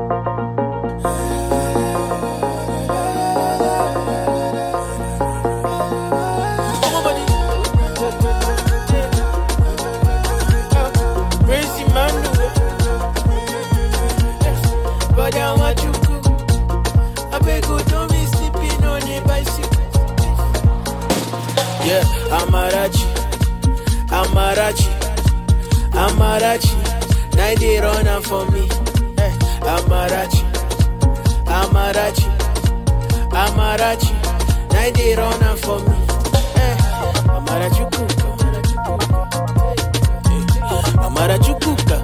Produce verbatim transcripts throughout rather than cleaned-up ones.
Yeah, Amarachi, Amarachi, Amarachi, now they run am for me. Eh, Amarachi, Amarachi, Amarachi, now they run am for me. Eh, Amarachi kuka, Amarachi kuka,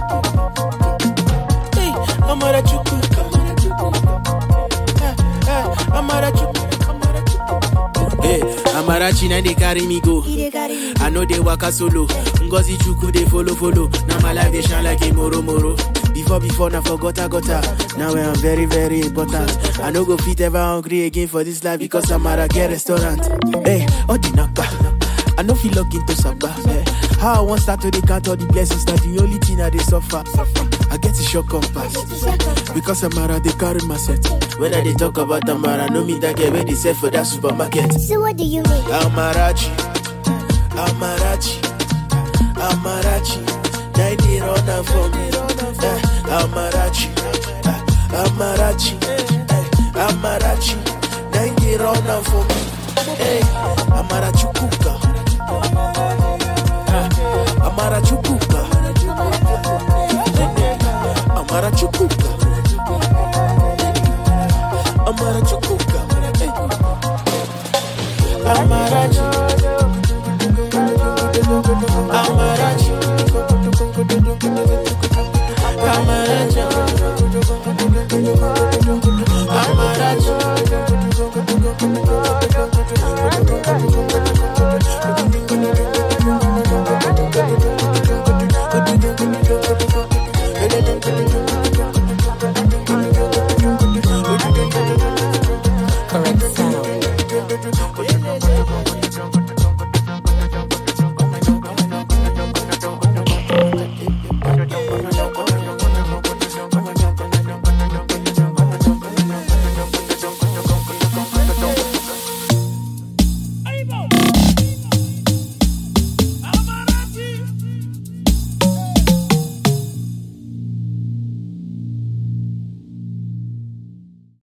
hey, Amarachi kuka, eh, eh, Amarachi kuka. Hey, Amarachi na they carry me go. I know they waka solo. Ngozi Chuku they follow follow. Now my life they shine like a moro moro. Before before na forgot I got her. Now I'm very very important. I no go fit ever hungry again for this life because Amara get restaurant. Hey, Odinaka, I no feel log into Saba. Hey, how I want start to the count all the blessings. That the only thing that they suffer. I get a shock compass because Amara they carry my set. When I they talk about Amara, no me that get ready set for that supermarket. So what do you mean? Amarachi, Amarachi, Amarachi, now they run am for me. Eh, Amarachi, eh, Amarachi, eh, Amarachi, now they run am for me. Hey, Amarachi kuka, eh, Amarachi kuka, Amarachi kuka, Amarachi kuka, Amarachi kuka.